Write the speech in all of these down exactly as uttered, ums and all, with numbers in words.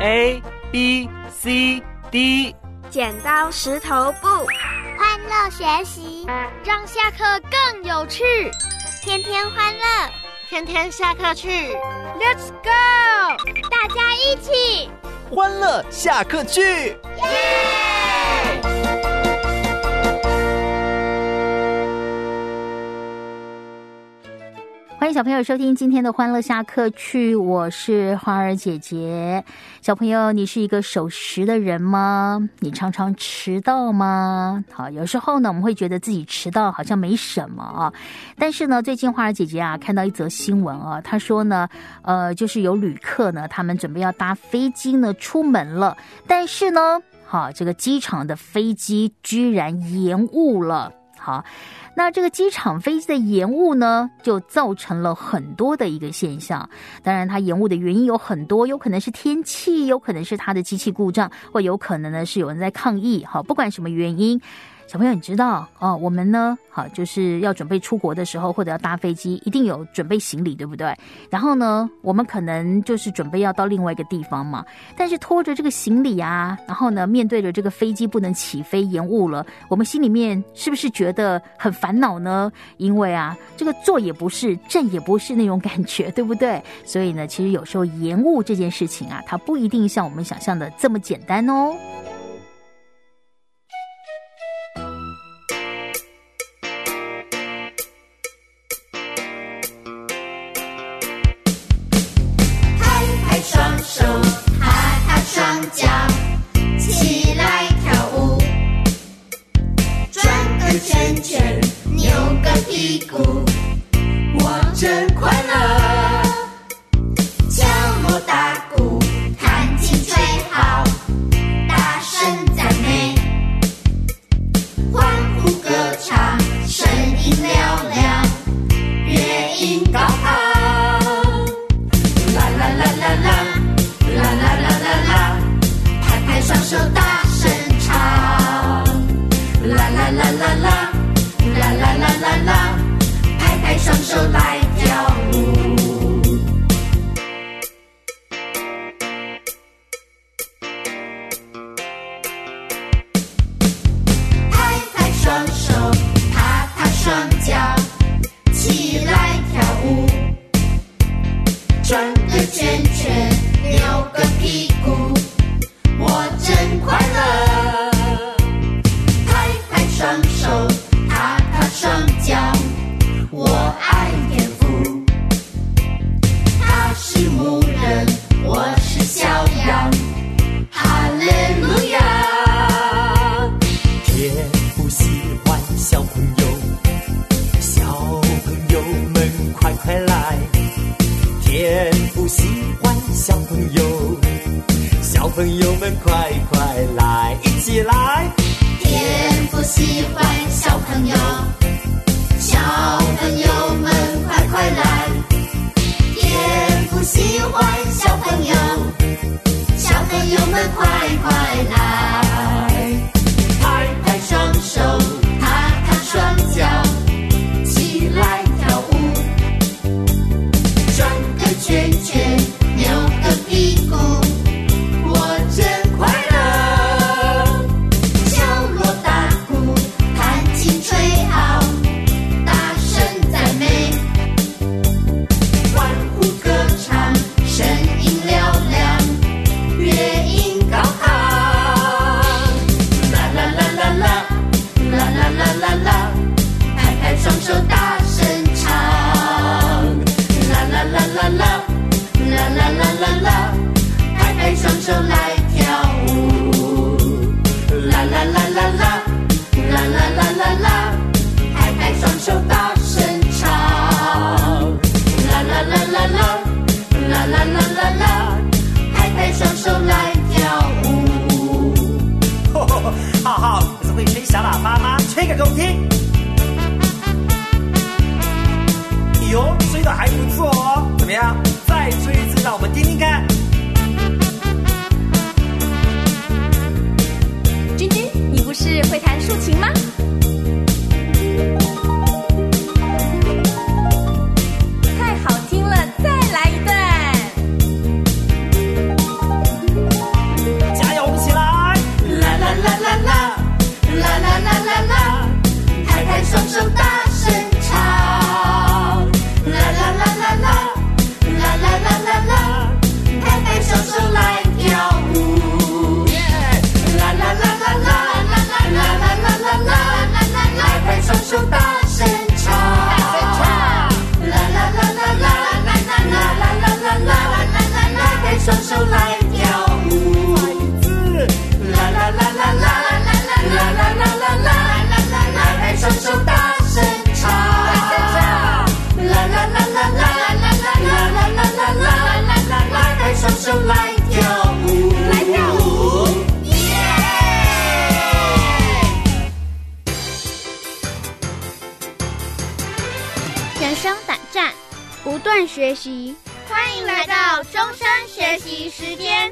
A B C D。 剪刀石头布， 欢乐学习， 让下课更有趣。 天天欢乐， 天天下课去 Let's go！ 大家一起欢乐下课去，耶！ 欢迎小朋友收听今天的欢乐下课去，我是花儿姐姐。小朋友，你是一个守时的人吗？你常常迟到吗？好，有时候呢，我们会觉得自己迟到好像没什么啊，但是呢，最近花儿姐姐啊看到一则新闻啊，她说呢，呃，就是有旅客呢，他们准备要搭飞机呢出门了，但是呢，好，这个机场的飞机居然延误了，好。那这个机场飞机的延误呢，就造成了很多的一个现象。当然它延误的原因有很多，有可能是天气，有可能是它的机器故障，或有可能呢是有人在抗议。好，不管什么原因，小朋友你知道哦，我们呢好就是要准备出国的时候，或者要搭飞机，一定有准备行李，对不对？然后呢，我们可能就是准备要到另外一个地方嘛，但是拖着这个行李啊，然后呢面对着这个飞机不能起飞延误了，我们心里面是不是觉得很烦恼呢？因为啊，这个坐也不是，站也不是那种感觉，对不对？所以呢，其实有时候延误这件事情啊，它不一定像我们想象的这么简单哦。 双手，踏踏双脚，起来跳舞，转个圈圈，扭个屁股，我真快乐。敲锣打鼓，弹琴吹号，大声赞美，欢呼歌唱，声音嘹亮，乐音高昂。双手大声唱，啦啦啦啦啦，啦啦啦啦啦，拍拍双手来跳舞。拍拍双手，踏踏双脚，起来跳舞，转个圈圈，扭个屁股。我真快乐，拍拍双手，踏踏双脚，我爱天父，他是牧人，我是小羊，哈利路亚。 天父喜欢小朋友，小朋友们快快来，天父喜欢小朋友，小朋友们快快来，一起来！ 天父喜欢小朋友，小朋友们快快来！天父喜欢小朋友，小朋友们快快来！拍拍双手，踏踏双脚，起来跳舞，转个圈圈，扭个屁股。真快乐，敲锣打鼓，弹琴吹号，大声赞美，欢呼歌唱，声音嘹亮，乐音高昂。啦啦啦啦啦，啦啦啦啦啦，拍拍双手大声唱。啦啦啦啦啦，啦啦啦啦啦，拍拍双手来。啦啦啦啦啦，啦啦啦啦啦，拍拍双手大声唱。啦啦啦啦啦，啦啦啦啦啦，拍拍双手来跳舞。 浩浩，你是会吹小喇叭吗？吹个给我听。哟，吹得还不错哦，怎么样？再吹一次，让我们听听看。 君君，你不是会弹竖琴吗？太好听了，再来一段。 断学习。 欢迎来到终身学习时间。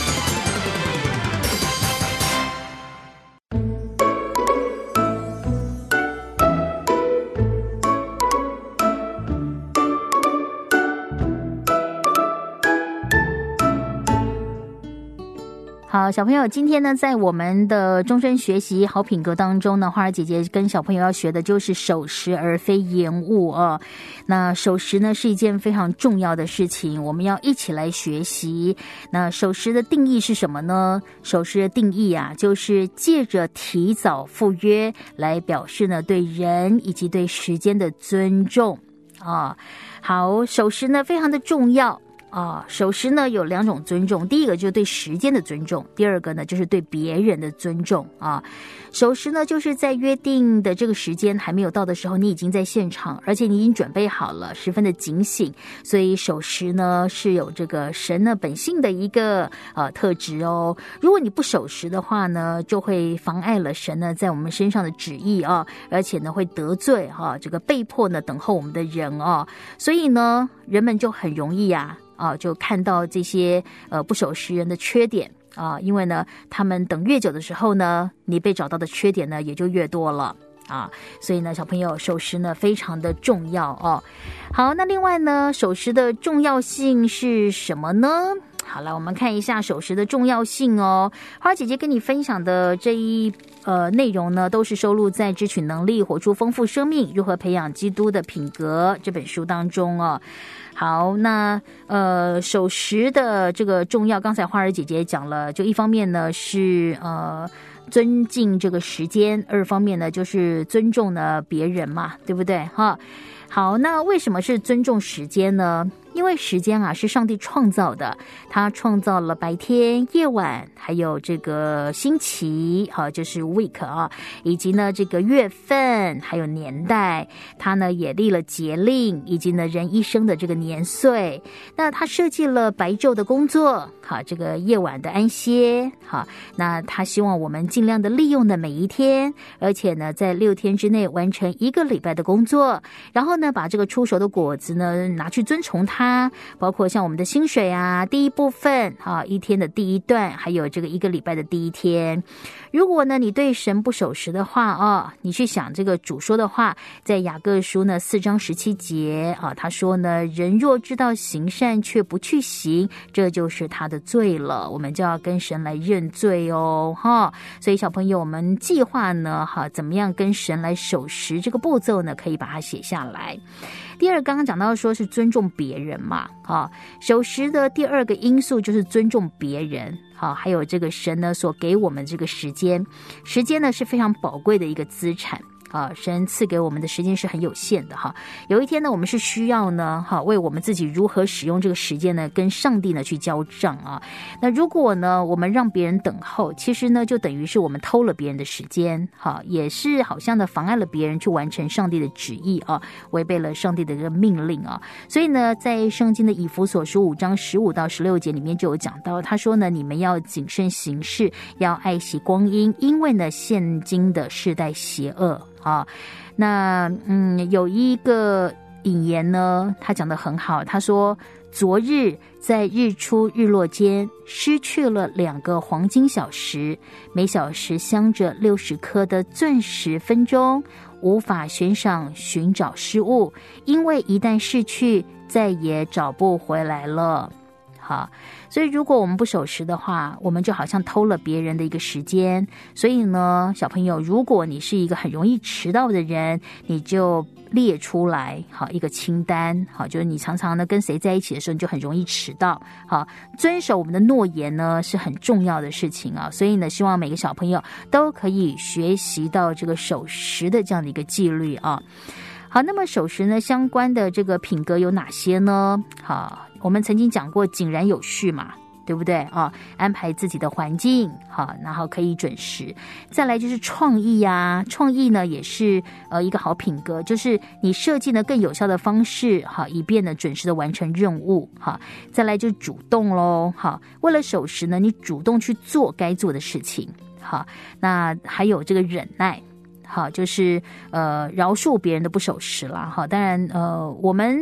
好，小朋友，今天呢，在我们的终身学习好品格当中呢，花儿姐姐跟小朋友要学的就是守时而非延误啊。那守时呢是一件非常重要的事情，我们要一起来学习。那守时的定义是什么呢？守时的定义啊，就是借着提早赴约来表示呢对人以及对时间的尊重啊。好，守时呢非常的重要。啊，守时呢有两种尊重，第一个就是对时间的尊重，第二个呢就是对别人的尊重啊。守时呢就是在约定的这个时间还没有到的时候，你已经在现场，而且你已经准备好了，十分的警醒，所以守时呢是有这个神呢本性的一个呃特质哦。如果你不守时的话呢，就会妨碍了神呢在我们身上的旨意啊，而且呢会得罪哈、啊、这个被迫呢等候我们的人哦。所以呢，人们就很容易呀、啊。啊，就看到这些呃不守时人的缺点啊，因为呢，他们等越久的时候呢，你被找到的缺点呢也就越多了啊，所以呢，小朋友守时呢非常的重要哦。好，那另外呢，守时的重要性是什么呢？好了，我们看一下守时的重要性哦。花姐姐跟你分享的这一呃内容呢，都是收录在《支取能力，活出丰富生命：如何培养基督的品格》这本书当中哦。好，那呃守时的这个重要，刚才花儿姐姐讲了，就一方面呢是呃尊敬这个时间，二方面呢就是尊重呢别人嘛，对不对哈？好，那为什么是尊重时间呢？因为时间啊是上帝创造的，他创造了白天、夜晚，还有这个星期，好，就是 week 啊，以及呢这个月份，还有年代，他呢也立了节令，以及呢人一生的这个年岁。那他设计了白昼的工作，好，这个夜晚的安歇，好，那他希望我们尽量的利用的每一天，而且呢在六天之内完成一个礼拜的工作，然后呢把这个出熟的果子呢拿去尊崇他。包括像我们的薪水啊，第一部分啊，一天的第一段，还有这个一个礼拜的第一天。如果呢你对神不守时的话啊，你去想这个主说的话，在雅各书呢四章十七节啊，他说呢，人若知道行善却不去行，这就是他的罪了。我们就要跟神来认罪哦，哈。所以小朋友，我们计划呢，哈，怎么样跟神来守时这个步骤呢，可以把它写下来。第二，刚刚讲到说是尊重别人嘛，啊，守时的第二个因素就是尊重别人，好，还有这个神呢所给我们这个时间，时间呢是非常宝贵的一个资产。啊，神赐给我们的时间是很有限的哈。有一天呢，我们是需要呢，哈，为我们自己如何使用这个时间呢，跟上帝呢去交账啊。那如果呢，我们让别人等候，其实呢，就等于是我们偷了别人的时间，哈，也是好像呢，妨碍了别人去完成上帝的旨意啊，违背了上帝的这个命令啊。所以呢，在圣经的以弗所书五章十五到十六节里面就有讲到，他说呢，你们要谨慎行事，要爱惜光阴，因为呢，现今的世代邪恶。啊，那嗯，有一个引言呢，他讲得很好。他说，昨日在日出日落间失去了两个黄金小时，每小时镶着六十颗的钻石分钟，无法悬赏寻找失物，因为一旦失去，再也找不回来了。好，所以如果我们不守时的话，我们就好像偷了别人的一个时间。所以呢，小朋友，如果你是一个很容易迟到的人，你就列出来，好，一个清单，好，就是你常常呢跟谁在一起的时候，你就很容易迟到。好，遵守我们的诺言呢是很重要的事情啊。所以呢，希望每个小朋友都可以学习到这个守时的这样的一个纪律啊。好，那么守时呢相关的这个品格有哪些呢？好，我们曾经讲过井然有序嘛，对不对啊？安排自己的环境，好，然后可以准时。再来就是创意啊，创意呢也是呃一个好品格，就是你设计呢更有效的方式，好，以便呢准时的完成任务，好。再来就是主动咯，好，为了守时呢，你主动去做该做的事情，好。那还有这个忍耐。好，就是呃饶恕别人的不守时啦。好，当然呃我们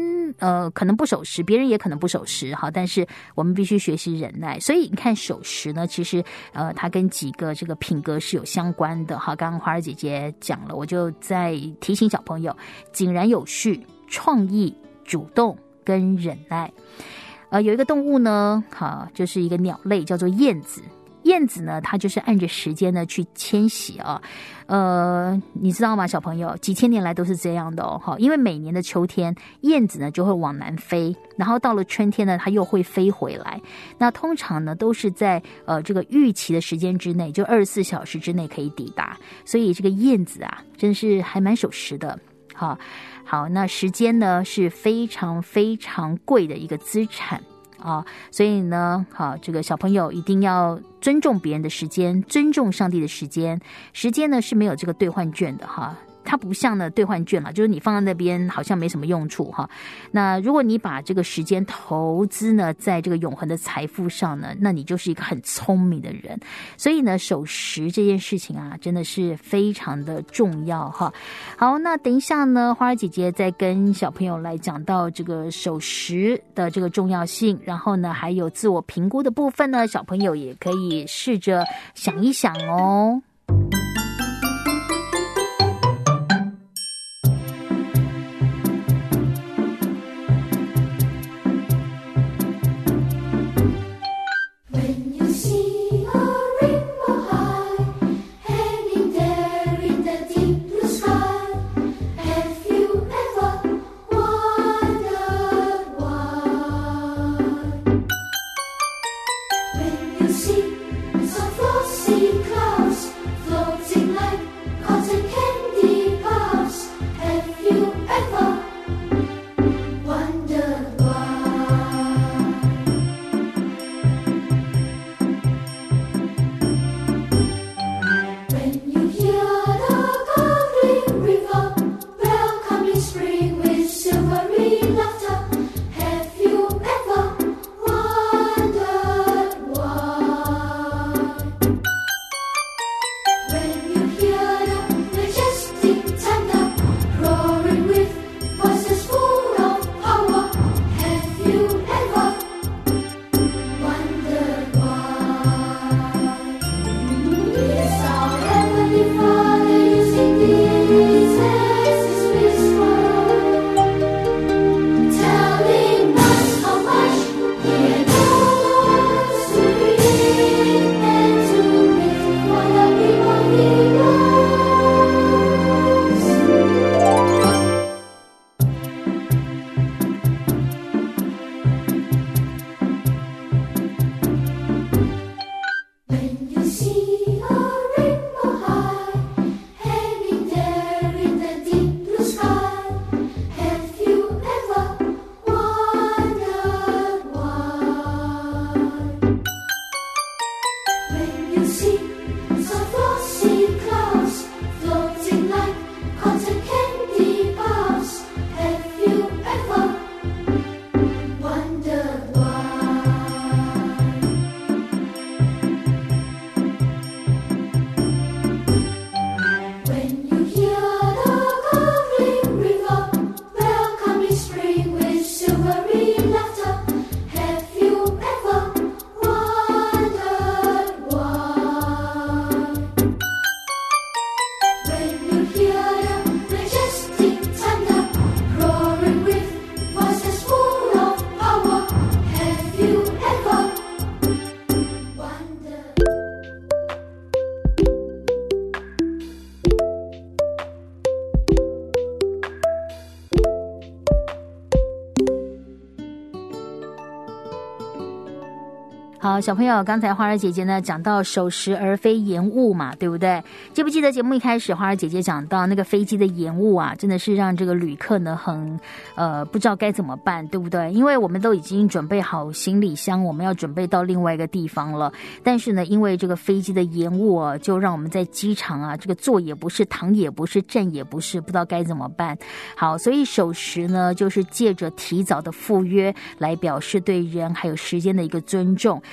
呃，可能不守时，别人也可能不守时，好，但是我们必须学习忍耐。所以你看守时呢，其实呃，它跟几个这个品格是有相关的。好，刚刚花儿姐姐讲了，我就再提醒小朋友：井然有序、创意、主动跟忍耐。呃，有一个动物呢，好，就是一个鸟类，叫做燕子。燕子呢，它就是按着时间呢去迁徙啊，呃，你知道吗，小朋友？几千年来都是这样的哦，哈，因为每年的秋天，燕子呢就会往南飞，然后到了春天呢，它又会飞回来。那通常呢都是在呃这个预期的时间之内，就二十四小时之内可以抵达。所以这个燕子啊，真是还蛮守时的。好，好，那时间呢是非常非常贵的一个资产。啊，所以呢，好，这个小朋友一定要尊重别人的时间，尊重上帝的时间。时间呢是没有这个兑换券的哈，它不像呢兑换券了，就是你放在那边好像没什么用处哈。那如果你把这个时间投资呢在这个永恒的财富上呢，那你就是一个很聪明的人。所以呢，守时这件事情啊，真的是非常的重要哈。好，那等一下呢，花儿姐姐再跟小朋友来讲到这个守时的这个重要性，然后呢，还有自我评估的部分呢，小朋友也可以试着想一想哦。好，小朋友，刚才花儿姐姐呢讲到守时而非延误嘛，对不对？记不记得节目一开始花儿姐姐讲到那个飞机的延误啊，真的是让这个旅客呢很呃不知道该怎么办，对不对？因为我们都已经准备好行李箱，我们要准备到另外一个地方了，但是呢，因为这个飞机的延误啊，就让我们在机场啊，这个坐也不是，躺也不是，站也不是，不知道该怎么办。好，所以守时呢，就是借着提早的赴约来表示对人还有时间的一个尊重。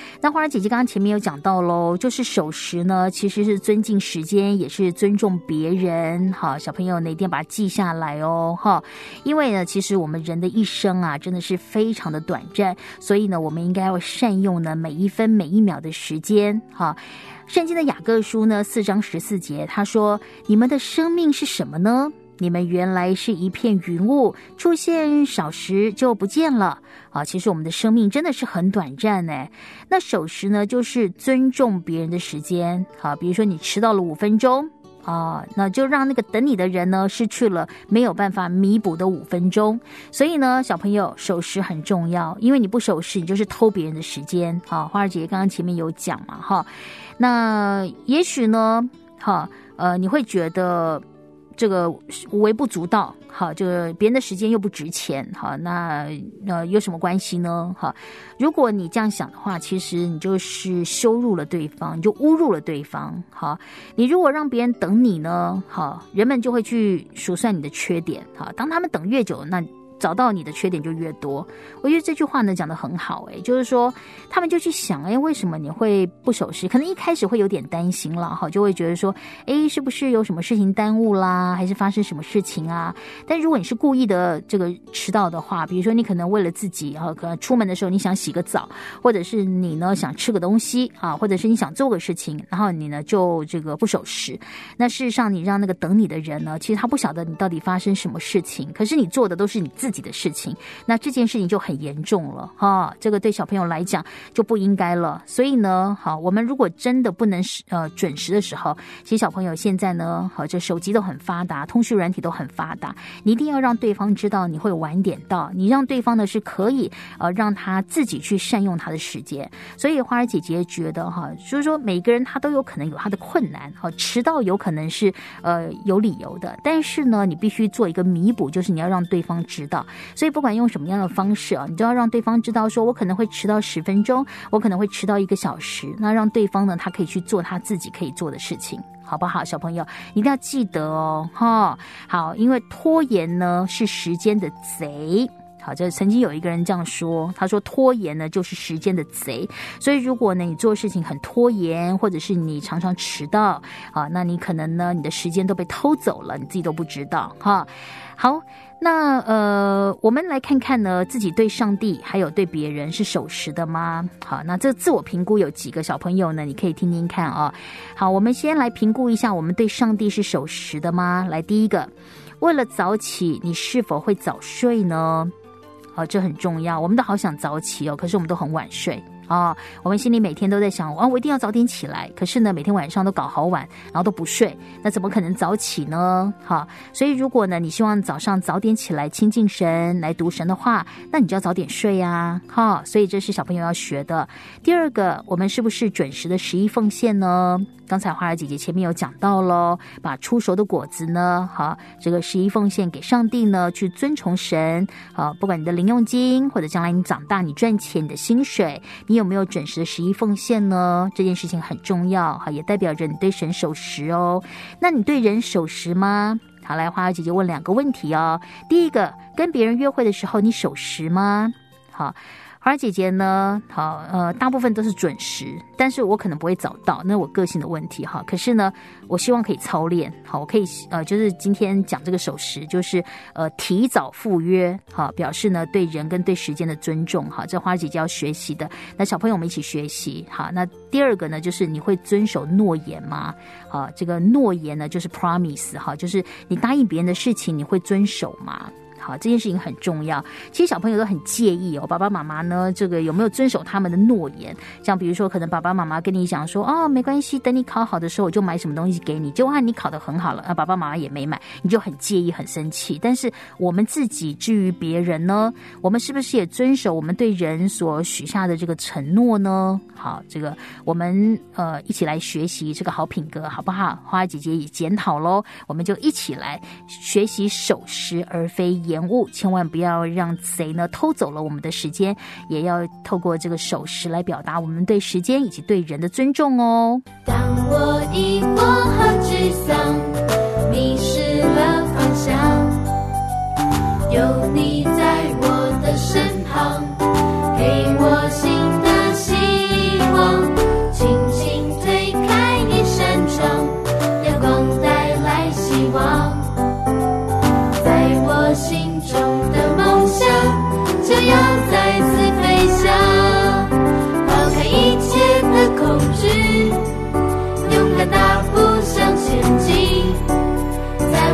那花儿姐姐刚刚前面有讲到咯，就是守时呢其实是尊敬时间，也是尊重别人。好，小朋友呢一定要把它记下来哦，哈，因为呢其实我们人的一生啊真的是非常的短暂，所以呢我们应该要善用呢每一分每一秒的时间。哈，圣经的雅各书呢四章十四节他说，你们的生命是什么呢？你们原来是一片云雾，出现少时就不见了啊！其实我们的生命真的是很短暂呢。那守时呢，就是尊重别人的时间啊。比如说你迟到了五分钟啊，那就让那个等你的人呢失去了没有办法弥补的五分钟。所以呢，小朋友守时很重要，因为你不守时，你就是偷别人的时间啊。花儿姐姐刚刚前面有讲嘛，哈，那也许呢，哈，呃，你会觉得这个微不足道，好，这个别人的时间又不值钱，好，那呃有什么关系呢？好，如果你这样想的话，其实你就是羞辱了对方，你就侮辱了对方。好，你如果让别人等你呢，好，人们就会去数算你的缺点。好，当他们等越久，那找到你的缺点就越多。我觉得这句话呢讲得很好，哎，就是说他们就去想，哎，为什么你会不守时？可能一开始会有点担心啦，哈，就会觉得说，哎，是不是有什么事情耽误啦，还是发生什么事情啊？但如果你是故意的这个迟到的话，比如说你可能为了自己啊，可能出门的时候你想洗个澡，或者是你呢想吃个东西啊，或者是你想做个事情，然后你呢就这个不守时。那事实上你让那个等你的人呢，其实他不晓得你到底发生什么事情，可是你做的都是你自己的事情，那这件事情就很严重了哈，这个对小朋友来讲就不应该了。所以呢，好，我们如果真的不能呃准时的时候，其实小朋友现在呢，好，这手机都很发达，通讯软体都很发达，你一定要让对方知道你会晚点到，你让对方呢是可以呃让他自己去善用他的时间。所以花儿姐姐觉得哈，就是说每个人他都有可能有他的困难，好，迟到有可能是呃有理由的，但是呢，你必须做一个弥补，就是你要让对方知道。所以不管用什么样的方式啊，你都要让对方知道说，我可能会迟到十分钟，我可能会迟到一个小时，那让对方呢，他可以去做他自己可以做的事情，好不好？小朋友一定要记得哦，哈，好，因为拖延呢是时间的贼。好，这曾经有一个人这样说，他说拖延呢就是时间的贼。所以如果呢你做事情很拖延，或者是你常常迟到啊，那你可能呢你的时间都被偷走了，你自己都不知道哈。好，那呃，我们来看看呢，自己对上帝还有对别人是守时的吗？好，那这自我评估有几个小朋友呢？你可以听听看啊。好，我们先来评估一下，我们对上帝是守时的吗？来，第一个，为了早起，你是否会早睡呢？好，这很重要。我们都好想早起哦，可是我们都很晚睡啊。我们心里每天都在想，啊，我一定要早点起来。可是呢，每天晚上都搞好晚，然后都不睡，那怎么可能早起呢？好，所以如果呢，你希望早上早点起来亲近神，来读神的话，那你就要早点睡啊。好，所以这是小朋友要学的。第二个，我们是不是准时的十一奉献呢？刚才花儿姐姐前面有讲到咯，把初熟的果子呢，好，这个十一奉献给上帝呢，去尊崇神。好，不管你的零用金，或者将来你长大你赚钱，你的薪水，你有没有准时的十一奉献呢？这件事情很重要，好，也代表着你对神守时哦。那你对人守时吗？好，来，花儿姐姐问两个问题哦。第一个，跟别人约会的时候你守时吗？好，花儿姐姐呢，好，呃，大部分都是准时，但是我可能不会早到，那是我个性的问题哈。可是呢，我希望可以操练，好，我可以呃，就是今天讲这个守时，就是呃提早赴约，好，表示呢对人跟对时间的尊重，好，这花儿姐姐要学习的。那小朋友我们一起学习，好。那第二个呢，就是你会遵守诺言吗？好，这个诺言呢就是 promise， 哈，就是你答应别人的事情，你会遵守吗？好，这件事情很重要。其实小朋友都很介意哦，爸爸妈妈呢，这个有没有遵守他们的诺言？像比如说，可能爸爸妈妈跟你讲说，哦，没关系，等你考好的时候，我就买什么东西给你。结果你考得很好了，啊，爸爸妈妈也没买，你就很介意、很生气。但是我们自己至于别人呢，我们是不是也遵守我们对人所许下的这个承诺呢？好，这个我们呃一起来学习这个好品格，好不好？花儿姐姐也检讨咯，我们就一起来学习守时而非延误，千万不要让贼呢偷走了我们的时间，也要透过这个守时来表达我们对时间以及对人的尊重哦。 当我疑惑和沮丧，迷失了方向，有你在我的身旁，给我新的希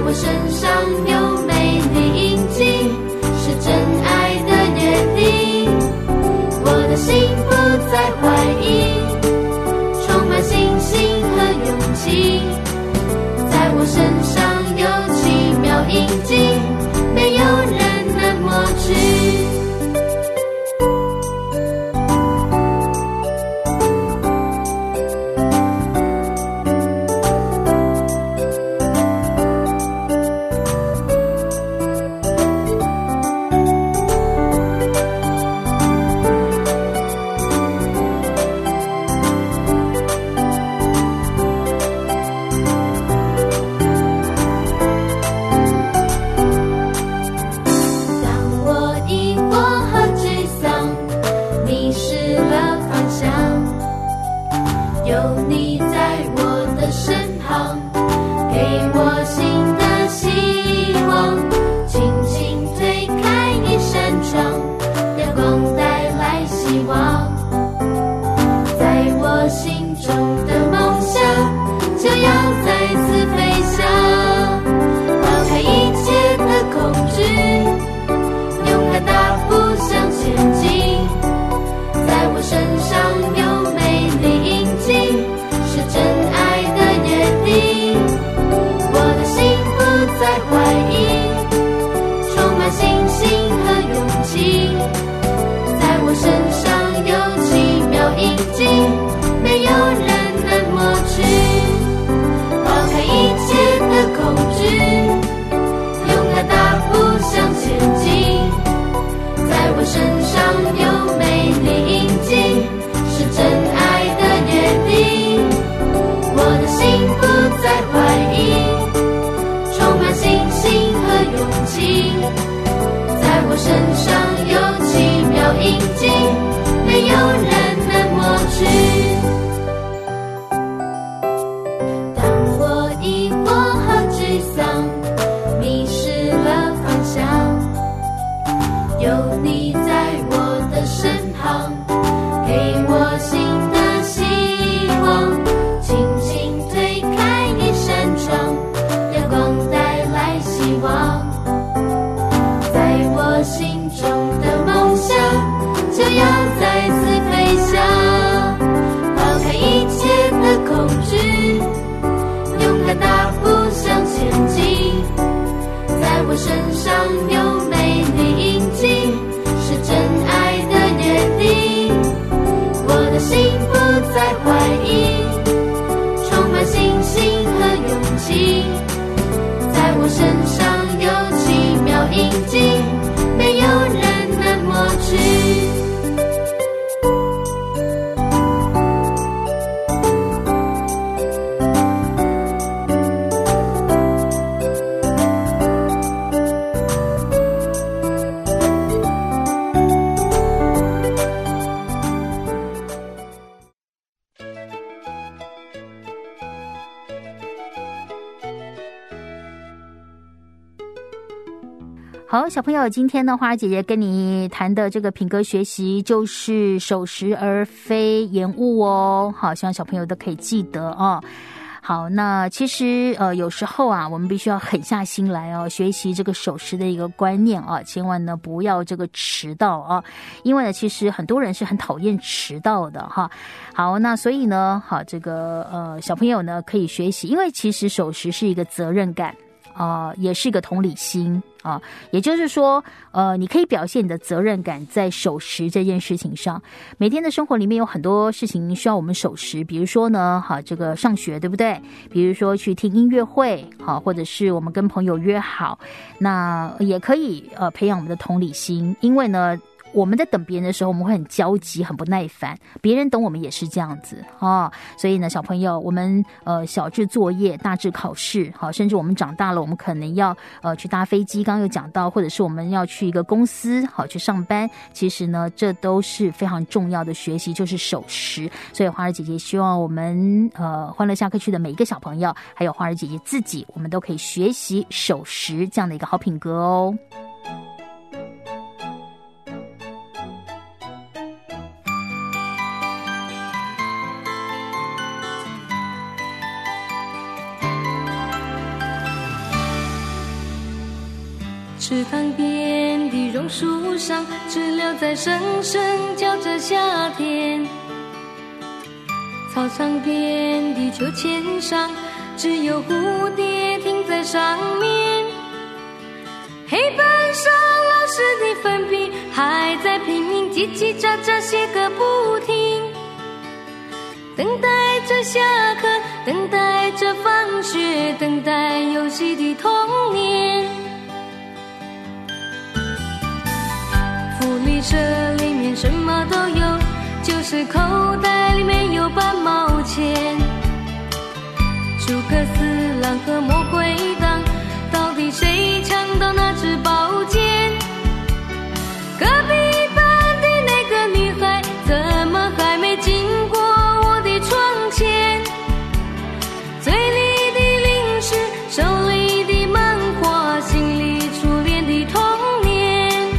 我身上有美丽印记，是真爱的约定。我的心不再怀疑，充满信心和勇气。在我身上有奇妙印记，没有人能抹去。 好，小朋友，今天呢，花儿姐姐跟你谈的这个品格学习就是守时而非延误哦。好，希望小朋友都可以记得哦。好，那其实呃有时候啊，我们必须要狠下心来哦，学习这个守时的一个观念啊，千万呢不要这个迟到啊，因为呢，其实很多人是很讨厌迟到的哈。好，那所以呢，好这个呃小朋友呢可以学习，因为其实守时是一个责任感。啊、呃，也是一个同理心啊，也就是说，呃，你可以表现你的责任感在守时这件事情上。每天的生活里面有很多事情需要我们守时，比如说呢，好这个上学对不对？比如说去听音乐会，好，或者是我们跟朋友约好，那也可以呃培养我们的同理心，因为呢。我们在等别人的时候，我们会很焦急、很不耐烦。别人等我们也是这样子啊、哦，所以呢，小朋友，我们呃小至作业，大至考试，好，甚至我们长大了，我们可能要呃去搭飞机，刚刚有讲到，或者是我们要去一个公司，好去上班。其实呢，这都是非常重要的学习，就是守时。所以花儿姐姐希望我们呃欢乐下课区的每一个小朋友，还有花儿姐姐自己，我们都可以学习守时这样的一个好品格哦。 池塘边的榕树上，知了在声声叫着夏天。操场边的秋千上，只有蝴蝶停在上面。黑板上老师的粉笔还在拼命叽叽喳喳写个不停，等待着下课，等待着放学，等待游戏的童年。福利社里面什么都有，就是口袋里面有半毛钱。诸葛四郎和魔鬼党，到底谁抢到那支宝剑？隔壁班的那个女孩，怎么还没经过我的窗前？嘴里的零食，手里的漫画，心里初恋的童年。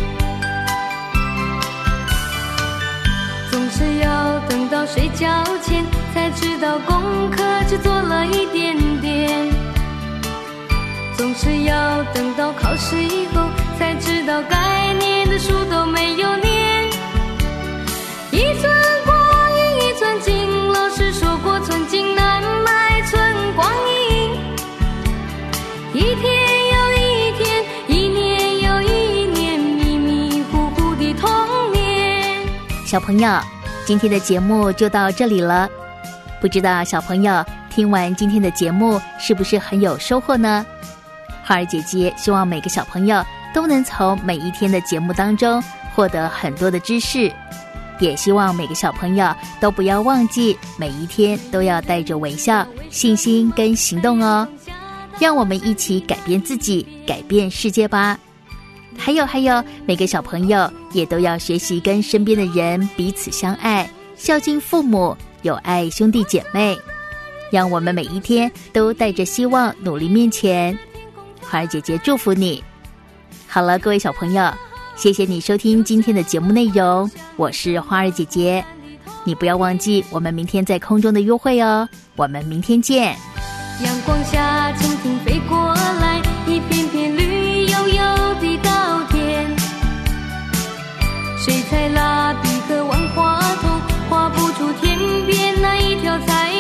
总是要等到睡觉前，才知道功课只做了一点点。总是要等到考试以后，才知道该念的书都没有念。一寸光阴一寸金，老师说过寸金难买寸光阴。一天又一天，一年又一年，迷迷糊糊的童年。 小朋友，今天的节目就到这里了。不知道小朋友听完今天的节目是不是很有收获呢？花儿姐姐希望每个小朋友都能从每一天的节目当中获得很多的知识，也希望每个小朋友都不要忘记每一天都要带着微笑、信心跟行动哦。让我们一起改变自己，改变世界吧。还有还有，每个小朋友也都要学习跟身边的人彼此相爱，孝敬父母，有爱兄弟姐妹。让我们每一天都带着希望努力面前。花儿姐姐祝福你。好了，各位小朋友，谢谢你收听今天的节目内容，我是花儿姐姐。你不要忘记我们明天在空中的约会哦，我们明天见。 阳光下蜻蜓飞过来，一片片绿油油的稻田。水彩蜡笔和万花筒画不出天边那一条彩